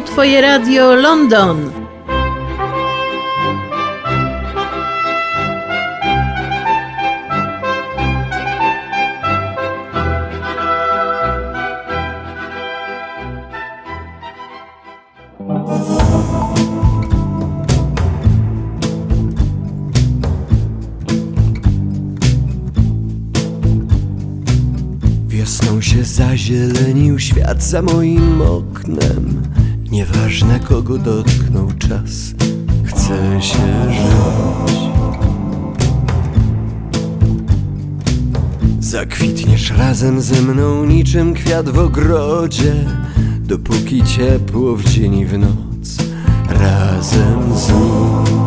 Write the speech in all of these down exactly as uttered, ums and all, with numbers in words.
Twoje Radio London. Wiosną się zazielenił świat za moim oknem. Nieważne kogo dotknął czas, chce się żyć. Zakwitniesz razem ze mną niczym kwiat w ogrodzie, dopóki ciepło w dzień i w noc razem z nim.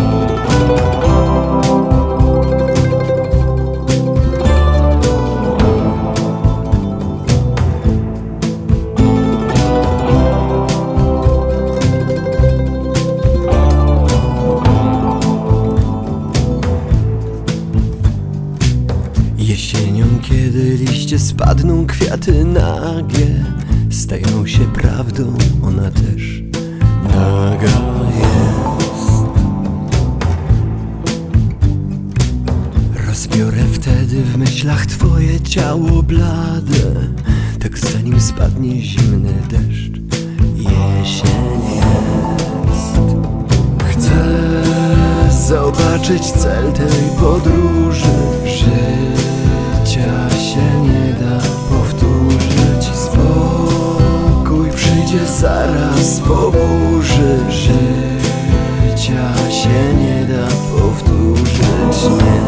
Jesienią, kiedy liście spadną, kwiaty nagie stają się prawdą, ona też naga jest. Rozbiorę wtedy w myślach twoje ciało blade, tak zanim spadnie zimny deszcz. Jesień jest. Chcę zobaczyć cel tej podróży. Życia się nie da powtórzyć. Spokój przyjdzie zaraz po burzy. Życia się nie da powtórzyć, nie.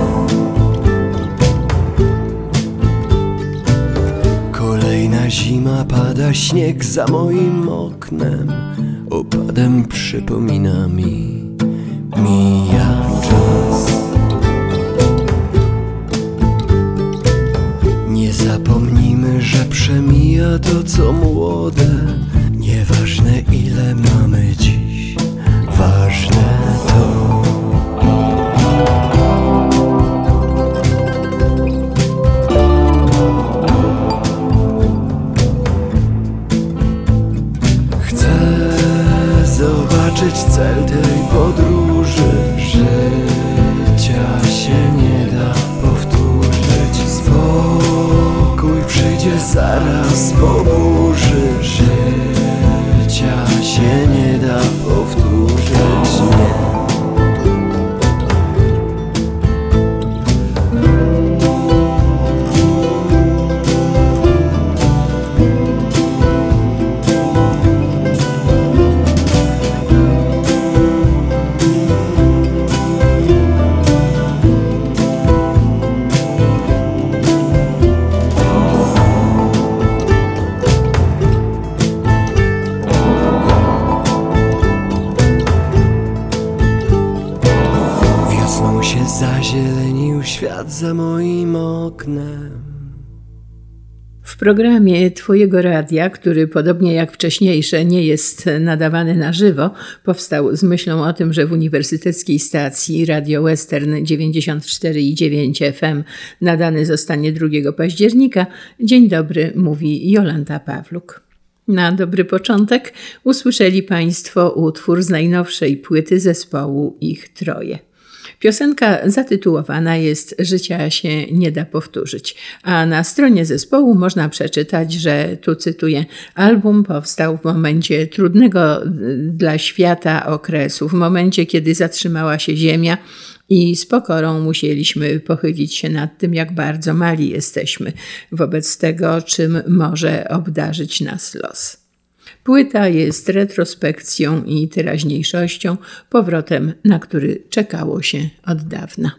Kolejna zima, pada śnieg za moim oknem. Opadem przypomina mi, mija czas. Nie zapomnijmy, że przemija to co młode. Nieważne ile mamy dziś, ważne to. Chcę zobaczyć cel tej podróży. Życia się nie da powtórzyć. Spokój przyjdzie zaraz po burzy. Życia się nie da powtórzyć, nie. Zazielenił świat za moim oknem. W programie Twojego Radia, który podobnie jak wcześniejsze nie jest nadawany na żywo, powstał z myślą o tym, że w uniwersyteckiej stacji Radio Western dziewięćdziesiąt cztery i dziewięć F M nadany zostanie drugiego października. Dzień dobry, mówi Jolanta Pawluk. Na dobry początek usłyszeli Państwo utwór z najnowszej płyty zespołu Ich Troje. Piosenka zatytułowana jest Życia się nie da powtórzyć, a na stronie zespołu można przeczytać, że, tu cytuję, album powstał w momencie trudnego dla świata okresu, w momencie, kiedy zatrzymała się ziemia i z pokorą musieliśmy pochylić się nad tym, jak bardzo mali jesteśmy wobec tego, czym może obdarzyć nas los. Płyta jest retrospekcją i teraźniejszością, powrotem, na który czekało się od dawna.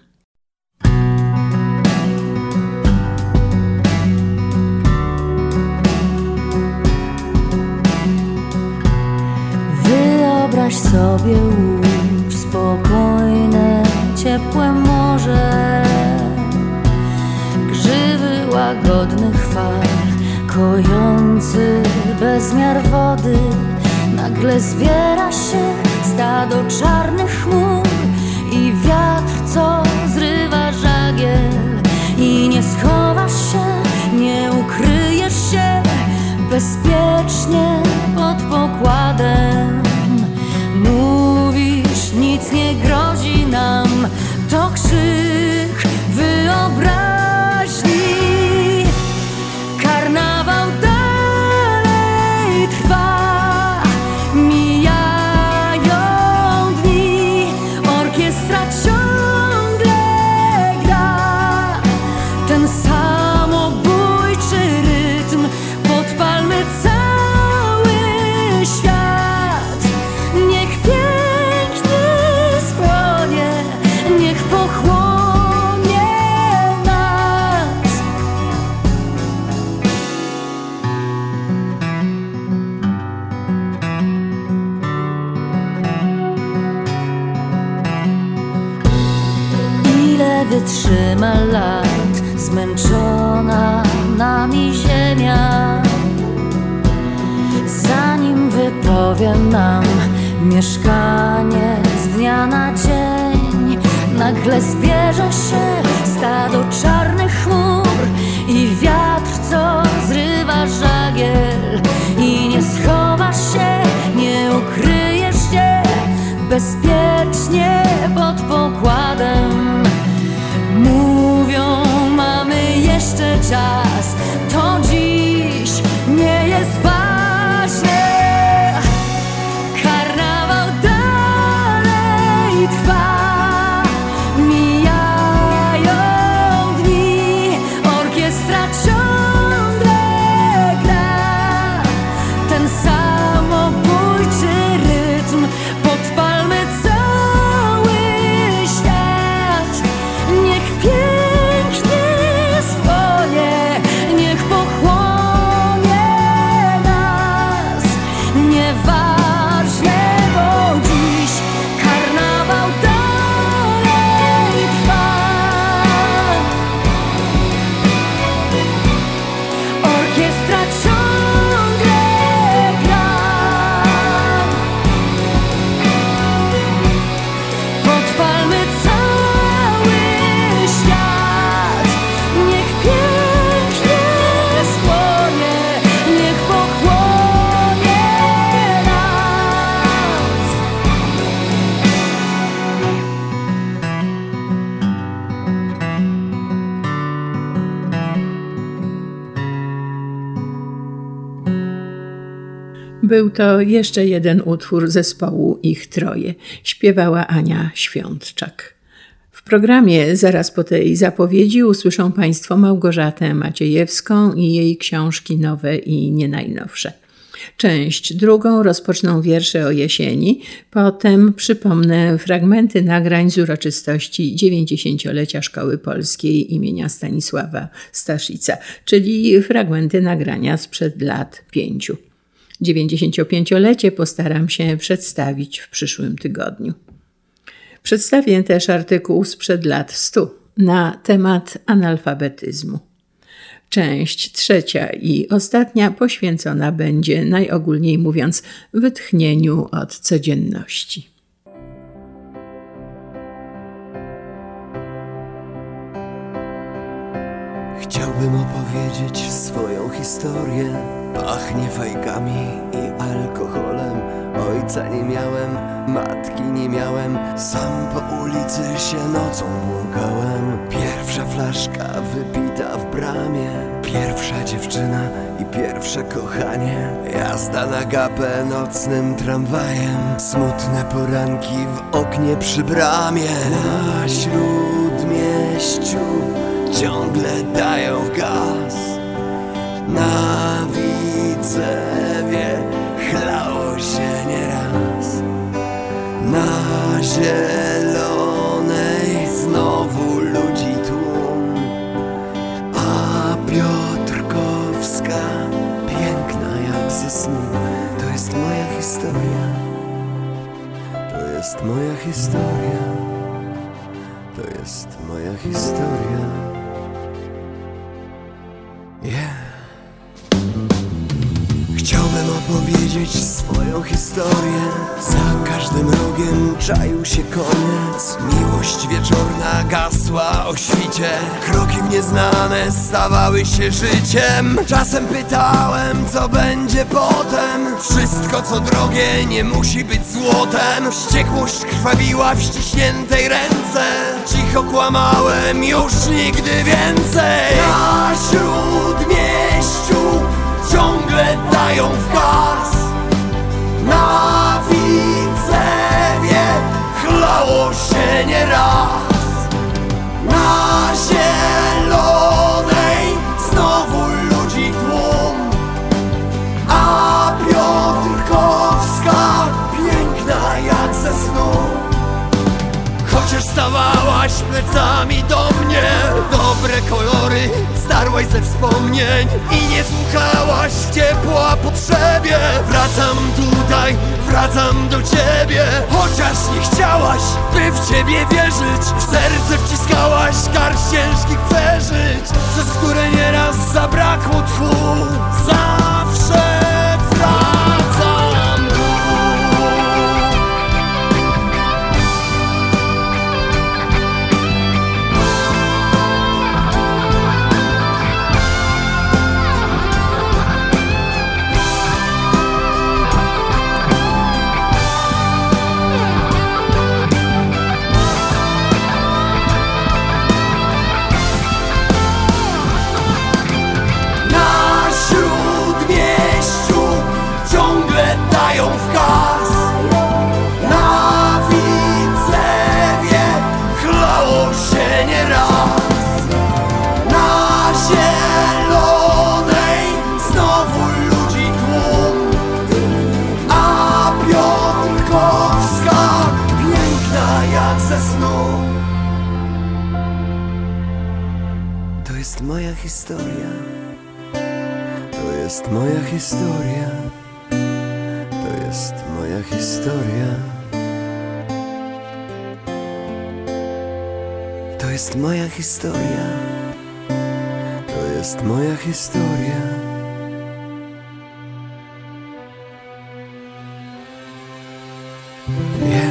Wyobraź sobie łódź, spokojne, ciepłe morze, grzywy łagodnych fal, kojący bezmiar wody. Nagle zbiera się stado czarnych chmur i wiatr, co zrywa żagiel. I nie schowasz się, nie ukryjesz się bezpiecznie pod pokładem. nic nie grozi nam, to krzyk wyobraźni. Karnawał dalej trwa, mijają dni, orkiestra ciągle gra ten samobójczy rytm. Podpalmy cały świat, niech piękny spłonie, niech pochłonie nas. Ile wytrzyma lat zmęczona nami ziemia, zanim wypowie nam mieszkanie z dnia na dzień. Nagle zbierze się stado czarnych chmur i wiatr, co zrywa żagiel, i nie schowasz się, nie ukryjesz się bezpiecznie pod pokładem. Mówią, mamy jeszcze czas, to dziś nie jest ważne. Karnawał dalej trwa, mijają dni, orkiestra ciągle gra ten samobójczy rytm. Podpalmy cały świat, niech piękny spłonie, niech pochłonie nas. Nieważne, bo dziś karnawał dalej trwa. Orkiestra ciągle gra, podpalmy cały świat, niech pięknie spłonie, niech pochłonie nas. Był to jeszcze jeden utwór zespołu Ich Troje. Śpiewała Ania Świątczak. W programie zaraz po tej zapowiedzi usłyszą Państwo Małgorzatę Maciejewską i jej książki nowe i nie najnowsze. Część drugą rozpoczną wiersze o jesieni, potem przypomnę fragmenty nagrań z uroczystości dziewięćdziesięciolecia Szkoły Polskiej imienia Stanisława Staszica, czyli fragmenty nagrania sprzed lat pięciu. dziewięćdziesięciopięciolecie postaram się przedstawić w przyszłym tygodniu. Przedstawię też artykuł sprzed lat stu na temat analfabetyzmu. Część trzecia i ostatnia poświęcona będzie, najogólniej mówiąc, wytchnieniu od codzienności. Chciałbym opowiedzieć swoją historię. Pachnie fajkami i alkoholem. Ojca nie miałem, matki nie miałem. Sam po ulicy się nocą błąkałem. Pierwsza flaszka wypita w bramie. Pierwsza dziewczyna i pierwsze kochanie. Jazda na gapę nocnym tramwajem. Smutne poranki w oknie przy bramie. Na Śródmieściu ciągle dają w gaz. Na Widzewie chlało się nieraz. Na Zielonej znowu ludzi tłum. A Piotrkowska piękna jak ze snu. To jest moja historia. To jest moja historia. To jest moja historia. Yeah. Chciałbym opowiedzieć swoją historię. Za każdym rogiem progiem czaił się koniec. Miłość wieczorna gasła o świcie. Kroki w nieznane stawały się życiem. Czasem pytałem, co będzie potem. Wszystko co drogie nie musi być złotem. Wściekłość krwawiła w ściśniętej ręce. Cicho kłamałem, już nigdy więcej. Na śródmieściu ciągle dają w gaz. Na Widzewie chlało się nieraz. Na Zielonej znowu ludzi tłum. A Piotrkowska piękna jak ze snu. Chociaż stawałaś plecami do mnie, dobre kolory starłaś ze wspomnień i nie słuchałaś w ciepła potrzebie. Wracam tutaj, wracam do ciebie. Chociaż nie chciałaś, by w ciebie wierzyć, w serce wciskałaś garść ciężkich przeżyć, przez które nieraz zabrakło tchu. Zawsze wracam tu. W gaz. Na Widzewie chlało się nieraz. Na Zielonej znowu ludzi tłum. A Piotrkowska piękna jak ze snu. To jest moja historia. To jest moja historia. To jest moja historia. To jest moja historia. To jest moja historia. Yeah.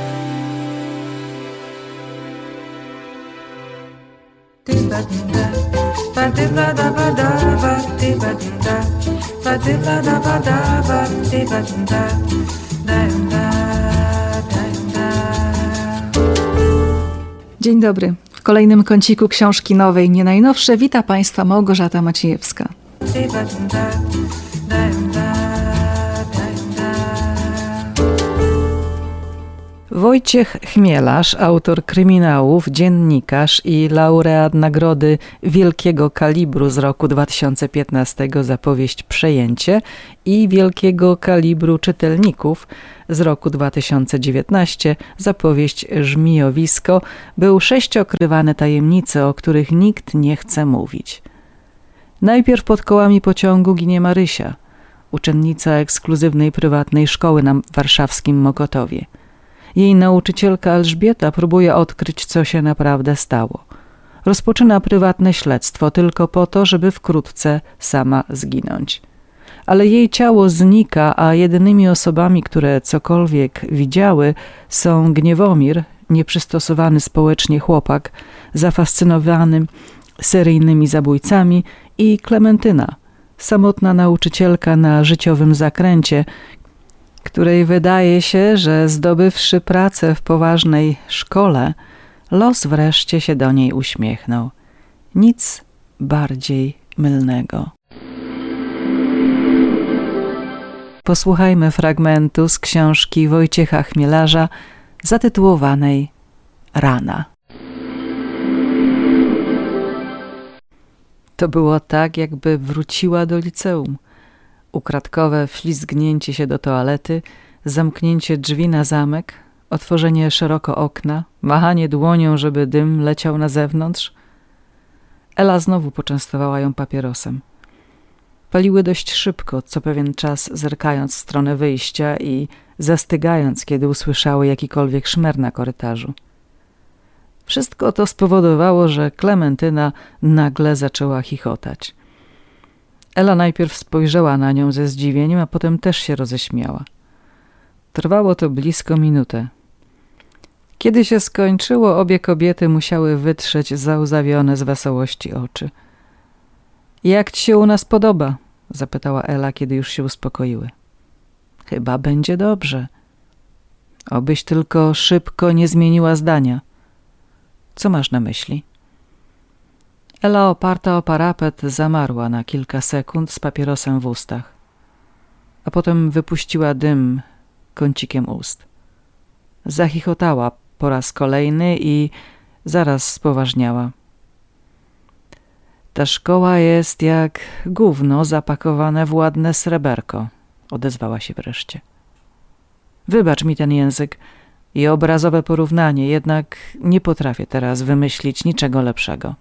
Dzień dobry. W kolejnym kąciku książki nowej, nie najnowsze, wita Państwa Małgorzata Maciejewska. Wojciech Chmielarz, autor kryminałów, dziennikarz i laureat nagrody wielkiego kalibru z roku dwa tysiące piętnastego za powieść Przejęcie i wielkiego kalibru czytelników z roku dwa tysiące dziewiętnastego za powieść Żmijowisko, był sześciokrywany tajemnice, o których nikt nie chce mówić. Najpierw pod kołami pociągu ginie Marysia, uczennica ekskluzywnej prywatnej szkoły na warszawskim Mokotowie. Jej nauczycielka Elżbieta próbuje odkryć, co się naprawdę stało. Rozpoczyna prywatne śledztwo tylko po to, żeby wkrótce sama zginąć. Ale jej ciało znika, a jedynymi osobami, które cokolwiek widziały, są Gniewomir, nieprzystosowany społecznie chłopak, zafascynowany seryjnymi zabójcami, i Klementyna, samotna nauczycielka na życiowym zakręcie, której wydaje się, że zdobywszy pracę w poważnej szkole, los wreszcie się do niej uśmiechnął. Nic bardziej mylnego. Posłuchajmy fragmentu z książki Wojciecha Chmielarza zatytułowanej Rana. To było tak, jakby wróciła do liceum. Ukradkowe wślizgnięcie się do toalety, zamknięcie drzwi na zamek, otworzenie szeroko okna, machanie dłonią, żeby dym leciał na zewnątrz. Ela znowu poczęstowała ją papierosem. Paliły dość szybko, co pewien czas zerkając w stronę wyjścia i zastygając, kiedy usłyszały jakikolwiek szmer na korytarzu. Wszystko to spowodowało, że Klementyna nagle zaczęła chichotać. Ela najpierw spojrzała na nią ze zdziwieniem, a potem też się roześmiała. Trwało to blisko minutę. Kiedy się skończyło, obie kobiety musiały wytrzeć załzawione z wesołości oczy. Jak ci się u nas podoba? Zapytała Ela, kiedy już się uspokoiły. Chyba będzie dobrze. Obyś tylko szybko nie zmieniła zdania. Co masz na myśli? Ela, oparta o parapet, zamarła na kilka sekund z papierosem w ustach, a potem wypuściła dym kącikiem ust. Zachichotała po raz kolejny i zaraz spoważniała. Ta szkoła jest jak gówno zapakowane w ładne sreberko, odezwała się wreszcie. Wybacz mi ten język i obrazowe porównanie, jednak nie potrafię teraz wymyślić niczego lepszego.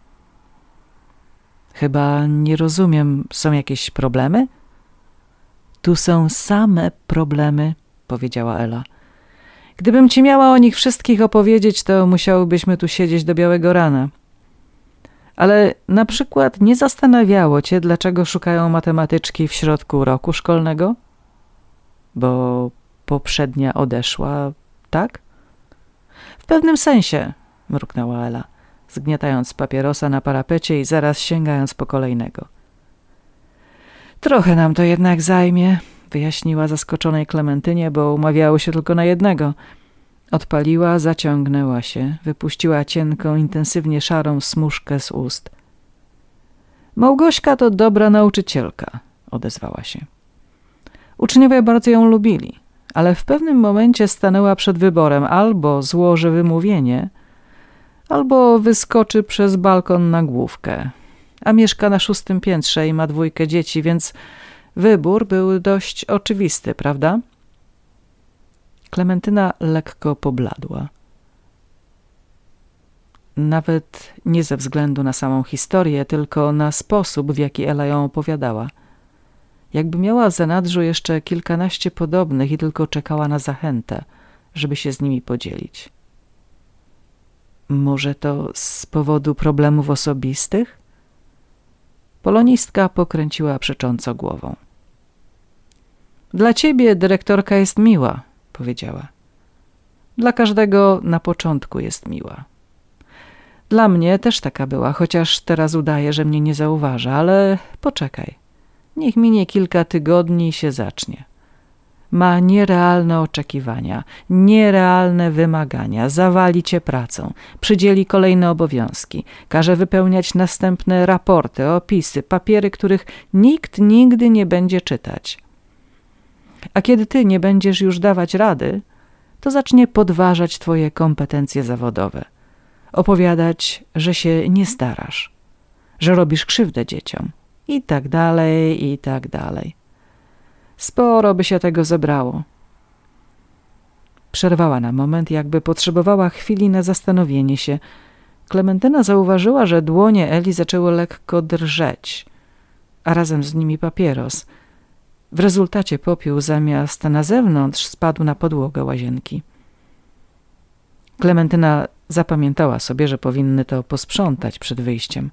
Chyba nie rozumiem, są jakieś problemy? Tu są same problemy, powiedziała Ela. Gdybym ci miała o nich wszystkich opowiedzieć, to musiałybyśmy tu siedzieć do białego rana. Ale na przykład nie zastanawiało cię, dlaczego szukają matematyczki w środku roku szkolnego? Bo poprzednia odeszła, tak? W pewnym sensie, mruknęła Ela, zgniatając papierosa na parapecie i zaraz sięgając po kolejnego. Trochę nam to jednak zajmie, wyjaśniła zaskoczonej Klementynie, bo umawiało się tylko na jednego. Odpaliła, zaciągnęła się, wypuściła cienką, intensywnie szarą smużkę z ust. Małgośka to dobra nauczycielka, odezwała się. Uczniowie bardzo ją lubili, ale w pewnym momencie stanęła przed wyborem: albo złoży wymówienie, albo wyskoczy przez balkon na główkę. A mieszka na szóstym piętrze i ma dwójkę dzieci, więc wybór był dość oczywisty, prawda? Klementyna lekko pobladła. Nawet nie ze względu na samą historię, tylko na sposób, w jaki Ela ją opowiadała. Jakby miała w zanadrzu jeszcze kilkanaście podobnych i tylko czekała na zachętę, żeby się z nimi podzielić. Może to z powodu problemów osobistych? Polonistka pokręciła przecząco głową. Dla ciebie dyrektorka jest miła, powiedziała. Dla każdego na początku jest miła. Dla mnie też taka była, chociaż teraz udaje, że mnie nie zauważa, ale poczekaj. Niech minie kilka tygodni i się zacznie. Ma nierealne oczekiwania, nierealne wymagania, zawali cię pracą, przydzieli kolejne obowiązki, każe wypełniać następne raporty, opisy, papiery, których nikt nigdy nie będzie czytać. A kiedy ty nie będziesz już dawać rady, to zacznie podważać twoje kompetencje zawodowe, opowiadać, że się nie starasz, że robisz krzywdę dzieciom i tak dalej, i tak dalej. Sporo by się tego zebrało. Przerwała na moment, jakby potrzebowała chwili na zastanowienie się. Klementyna zauważyła, że dłonie Eli zaczęły lekko drżeć, a razem z nimi papieros. W rezultacie popiół zamiast na zewnątrz spadł na podłogę łazienki. Klementyna zapamiętała sobie, że powinny to posprzątać przed wyjściem.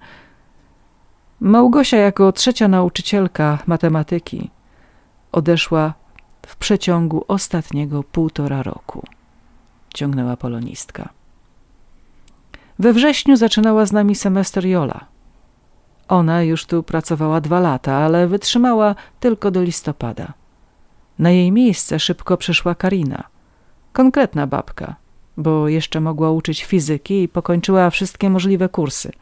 Małgosia jako trzecia nauczycielka matematyki odeszła w przeciągu ostatniego półtora roku, ciągnęła polonistka. We wrześniu zaczynała z nami semestr Jola. Ona już tu pracowała dwa lata, ale wytrzymała tylko do listopada. Na jej miejsce szybko przyszła Karina. Konkretna babka, bo jeszcze mogła uczyć fizyki i pokończyła wszystkie możliwe kursy.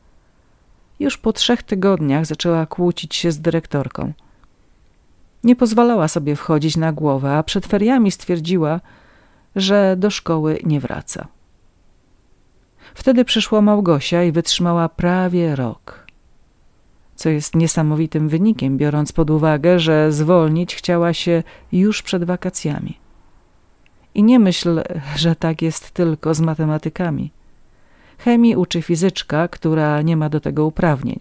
Już po trzech tygodniach zaczęła kłócić się z dyrektorką. Nie pozwalała sobie wchodzić na głowę, a przed feriami stwierdziła, że do szkoły nie wraca. Wtedy przyszła Małgosia i wytrzymała prawie rok, co jest niesamowitym wynikiem, biorąc pod uwagę, że zwolnić chciała się już przed wakacjami. I nie myśl, że tak jest tylko z matematykami. Chemii uczy fizyczka, która nie ma do tego uprawnień.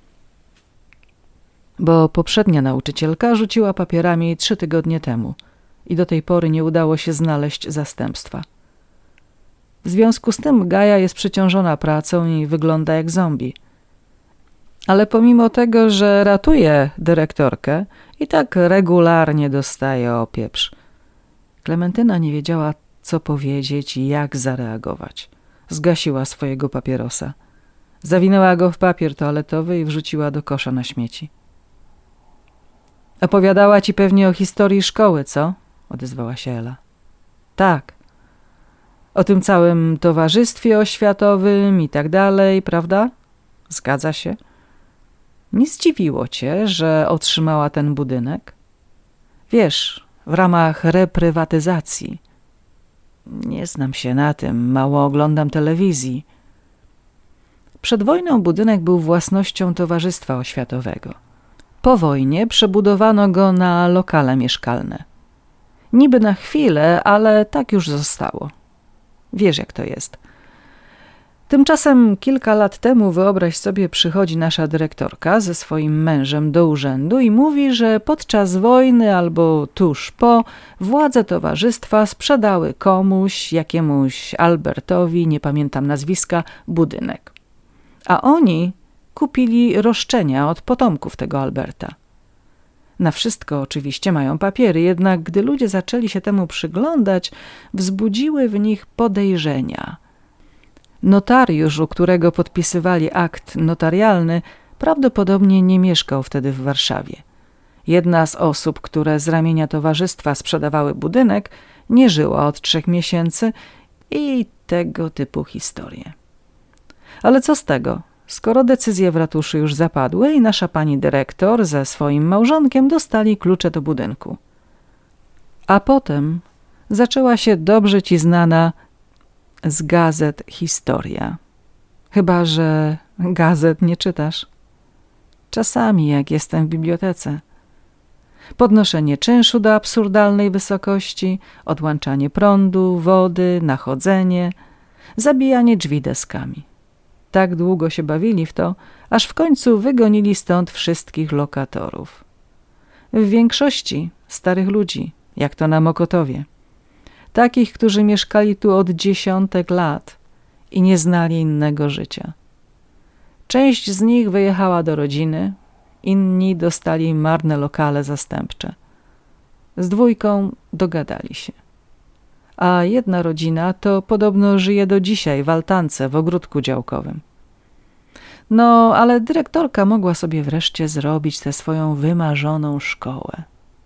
Bo poprzednia nauczycielka rzuciła papierami trzy tygodnie temu i do tej pory nie udało się znaleźć zastępstwa. W związku z tym Gaja jest przeciążona pracą i wygląda jak zombie. Ale pomimo tego, że ratuje dyrektorkę, i tak regularnie dostaje opieprz. Klementyna nie wiedziała, co powiedzieć i jak zareagować. Zgasiła swojego papierosa. Zawinęła go w papier toaletowy i wrzuciła do kosza na śmieci. Opowiadała ci pewnie o historii szkoły, co? Odezwała się Ela. Tak. O tym całym towarzystwie oświatowym i tak dalej, prawda? Zgadza się. Nie zdziwiło cię, że otrzymała ten budynek? Wiesz, w ramach reprywatyzacji. Nie znam się na tym, mało oglądam telewizji. Przed wojną budynek był własnością Towarzystwa Oświatowego. Po wojnie przebudowano go na lokale mieszkalne. Niby na chwilę, ale tak już zostało. Wiesz, jak to jest. Tymczasem kilka lat temu, wyobraź sobie, przychodzi nasza dyrektorka ze swoim mężem do urzędu i mówi, że podczas wojny albo tuż po władze towarzystwa sprzedały komuś, jakiemuś Albertowi, nie pamiętam nazwiska, budynek. A oni kupili roszczenia od potomków tego Alberta. Na wszystko oczywiście mają papiery, jednak gdy ludzie zaczęli się temu przyglądać, wzbudziły w nich podejrzenia. Notariusz, u którego podpisywali akt notarialny, prawdopodobnie nie mieszkał wtedy w Warszawie. Jedna z osób, które z ramienia towarzystwa sprzedawały budynek, nie żyła od trzech miesięcy i tego typu historie. Ale co z tego, skoro decyzje w ratuszu już zapadły i nasza pani dyrektor ze swoim małżonkiem dostali klucze do budynku. A potem zaczęła się dobrze ci znana z gazet historia. Chyba że gazet nie czytasz. Czasami, jak jestem w bibliotece. Podnoszenie czynszu do absurdalnej wysokości, odłączanie prądu, wody, nachodzenie, zabijanie drzwi deskami. Tak długo się bawili w to, aż w końcu wygonili stąd wszystkich lokatorów. W większości starych ludzi, jak to na Mokotowie. Takich, którzy mieszkali tu od dziesiątek lat i nie znali innego życia. Część z nich wyjechała do rodziny, inni dostali marne lokale zastępcze. Z dwójką dogadali się. A jedna rodzina to podobno żyje do dzisiaj w altance w ogródku działkowym. No, ale dyrektorka mogła sobie wreszcie zrobić tę swoją wymarzoną szkołę.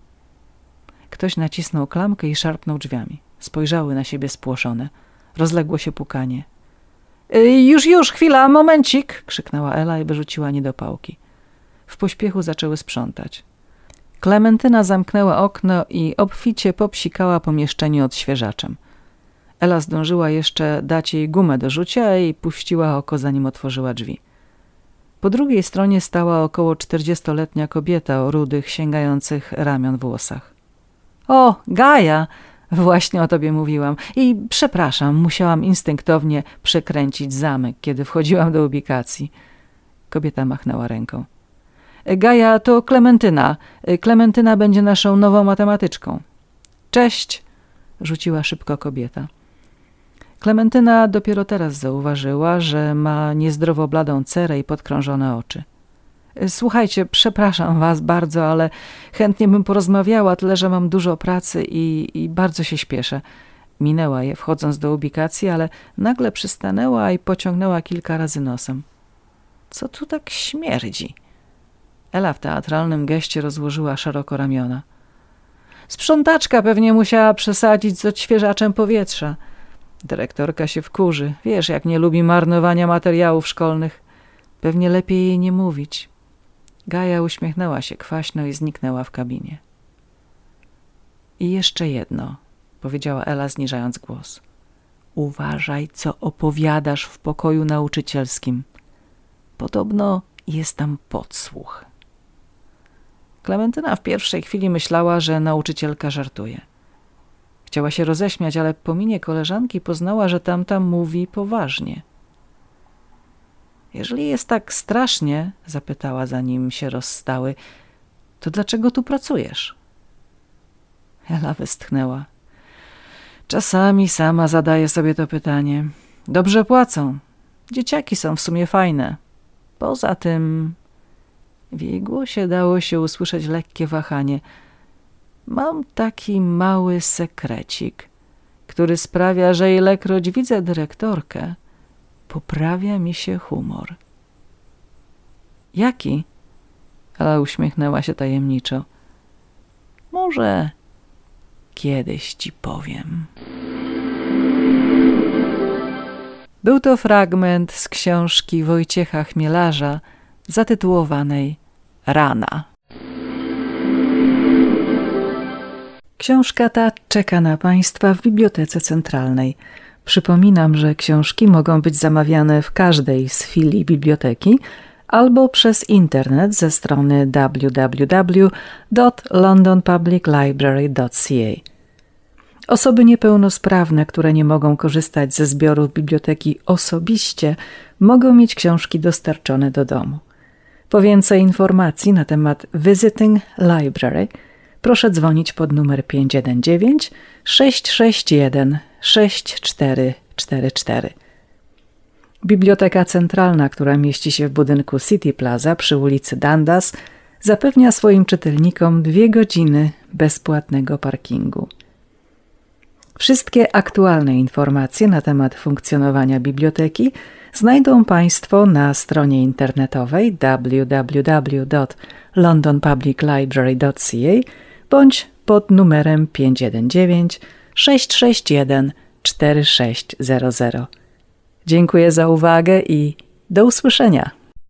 Ktoś nacisnął klamkę i szarpnął drzwiami. Spojrzały na siebie spłoszone. Rozległo się pukanie. Yy, już, już, chwila, momencik! Krzyknęła Ela i wyrzuciła niedopałki. W pośpiechu zaczęły sprzątać. Klementyna zamknęła okno i obficie popsikała pomieszczenie odświeżaczem. Ela zdążyła jeszcze dać jej gumę do rzucia i puściła oko, zanim otworzyła drzwi. Po drugiej stronie stała około czterdziestoletnia kobieta o rudych, sięgających ramion włosach. O, Gaja! Właśnie o tobie mówiłam. I przepraszam, musiałam instynktownie przekręcić zamek, kiedy wchodziłam do ubikacji. Kobieta machnęła ręką. Gaja, to Klementyna. Klementyna będzie naszą nową matematyczką. Cześć! Rzuciła szybko kobieta. Klementyna dopiero teraz zauważyła, że ma niezdrowo bladą cerę i podkrążone oczy. Słuchajcie, przepraszam was bardzo, ale chętnie bym porozmawiała, tyle że mam dużo pracy i, i bardzo się śpieszę. Minęła je, wchodząc do ubikacji, ale nagle przystanęła i pociągnęła kilka razy nosem. Co tu tak śmierdzi? Ela w teatralnym geście rozłożyła szeroko ramiona. Sprzątaczka pewnie musiała przesadzić z odświeżaczem powietrza. Dyrektorka się wkurzy. Wiesz, jak nie lubi marnowania materiałów szkolnych. Pewnie lepiej jej nie mówić. Gaja uśmiechnęła się kwaśno i zniknęła w kabinie. I jeszcze jedno, powiedziała Ela, zniżając głos. Uważaj, co opowiadasz w pokoju nauczycielskim. Podobno jest tam podsłuch. Klementyna w pierwszej chwili myślała, że nauczycielka żartuje. Chciała się roześmiać, ale po minie koleżanki poznała, że tamta mówi poważnie. Jeżeli jest tak strasznie, zapytała, zanim się rozstały, to dlaczego tu pracujesz? Ela westchnęła. Czasami sama zadaję sobie to pytanie. Dobrze płacą. Dzieciaki są w sumie fajne. Poza tym... W jej głosie dało się usłyszeć lekkie wahanie. mam taki mały sekrecik, który sprawia, że ilekroć widzę dyrektorkę, poprawia mi się humor. Jaki? Ela uśmiechnęła się tajemniczo. Może kiedyś ci powiem. Był to fragment z książki Wojciecha Chmielarza zatytułowanej Rana. Książka ta czeka na Państwa w Bibliotece Centralnej. Przypominam, że książki mogą być zamawiane w każdej z filii biblioteki albo przez internet ze strony w w w kropka london public library kropka c a. Osoby niepełnosprawne, które nie mogą korzystać ze zbiorów biblioteki osobiście, mogą mieć książki dostarczone do domu. Po więcej informacji na temat Visiting Library proszę dzwonić pod numer pięć jeden dziewięć sześć sześć jeden sześć cztery cztery cztery. Biblioteka Centralna, która mieści się w budynku City Plaza przy ulicy Dundas, zapewnia swoim czytelnikom dwie godziny bezpłatnego parkingu. Wszystkie aktualne informacje na temat funkcjonowania biblioteki znajdą Państwo na stronie internetowej w w w kropka london public library kropka c a bądź pod numerem pięć jeden dziewięć sześć sześć jeden cztery sześć zero zero. Dziękuję za uwagę i do usłyszenia.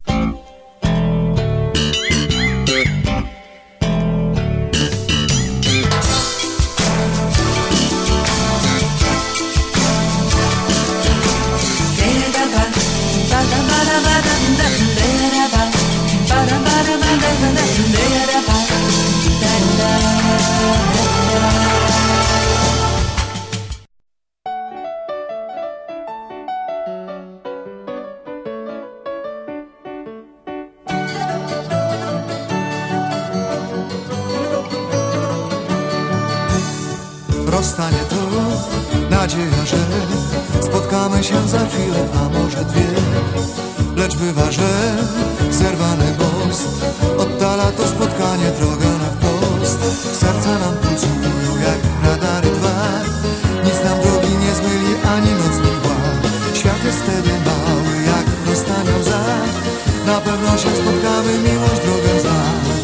Rozstanie to nadzieja, że spotkamy się za chwilę, a może dwie. Lecz bywa, że zerwany most oddala to spotkanie drogę na wprost. Serca nam pulsują jak radary dwa, nic nam drogi nie zmyli ani nocny mgła. Świat jest wtedy mały jak rozstania łza, na pewno się spotkamy, miłość drogę zna.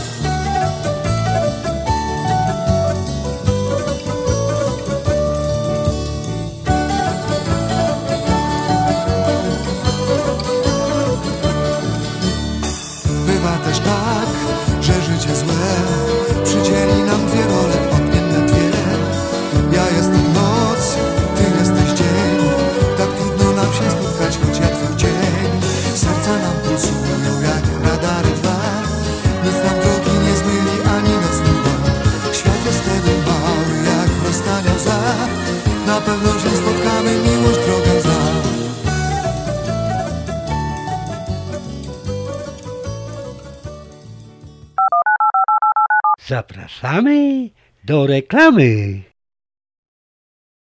Przydzieli nam dwie role, odmienne dwie. Ja jestem noc, ty jesteś dzień. Tak trudno nam się spotkać, choć ja twój cień. Serca nam pulsują jak radary dwa, nic nam drogi nie zmyli ani nocny mgła. Świat jest wtedy mały jak rozstania łza, na pewno się spotkamy, miłość drogę zna. Zapraszamy do reklamy.